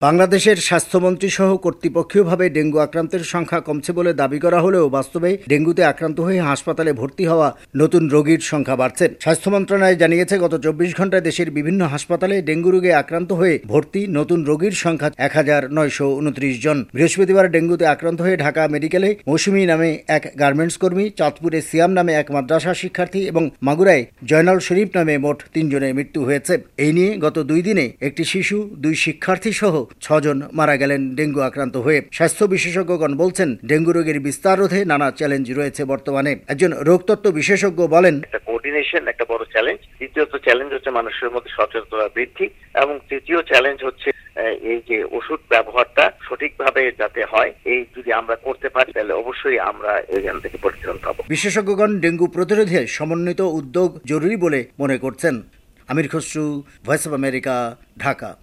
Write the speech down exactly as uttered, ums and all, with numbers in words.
বাংলাদেশের স্বাস্থ্যমন্ত্রী সহ কর্তৃপক্ষীয়ভাবে ডেঙ্গু আক্রান্তের সংখ্যা কমছে বলে দাবি করা হলেও বাস্তবে ডেঙ্গুতে আক্রান্ত হয়ে হাসপাতালে ভর্তি হওয়া নতুন রোগীর সংখ্যা বাড়ছে। স্বাস্থ্য মন্ত্রণালয় জানিয়েছে, গত চব্বিশ ঘন্টায় দেশের বিভিন্ন হাসপাতালে ডেঙ্গু রোগে আক্রান্ত হয়ে ভর্তি নতুন রোগীর সংখ্যা এক হাজার নয়শো উনত্রিশ জন। বৃহস্পতিবার ডেঙ্গুতে আক্রান্ত হয়ে ঢাকা মেডিকেলে মৌসুমী নামে এক গার্মেন্টস কর্মী, চাঁদপুরে সিয়াম নামে এক মাদ্রাসা শিক্ষার্থী এবং মাগুরায় জয়নাল শরীফ নামে মোট তিনজনের মৃত্যু হয়েছে। এই নিয়ে গত দুই দিনে একটি শিশু, দুই শিক্ষার্থী সহ ছজন মারা গেলেন ডেঙ্গু আক্রান্ত হয়ে। স্বাস্থ্য বিশেষজ্ঞগণ বলছেন, ডেঙ্গু রোগের বিস্তার রোধে নানা চ্যালেঞ্জ রয়েছে বর্তমানে। একজন রোগতত্ত্ব বিশেষজ্ঞ বলেন, একটা কোঅর্ডিনেশন একটা বড় চ্যালেঞ্জ। দ্বিতীয়ত চ্যালেঞ্জ হচ্ছে মানুষের মধ্যে সচেতনতা বৃদ্ধি, এবং তৃতীয় চ্যালেঞ্জ হচ্ছে এই যে ওষুধ ব্যবহারটা সঠিকভাবে যাতে হয়, এই যদি আমরা করতে পারি তাহলে অবশ্যই আমরা এখান থেকে পরিত্রাণ পাবো। বিশেষজ্ঞগণ ডেঙ্গু প্রতিরোধে সমন্বিত উদ্যোগ জরুরি বলে মনে করছেন। Amir Khasru, voice of America, Dhaka.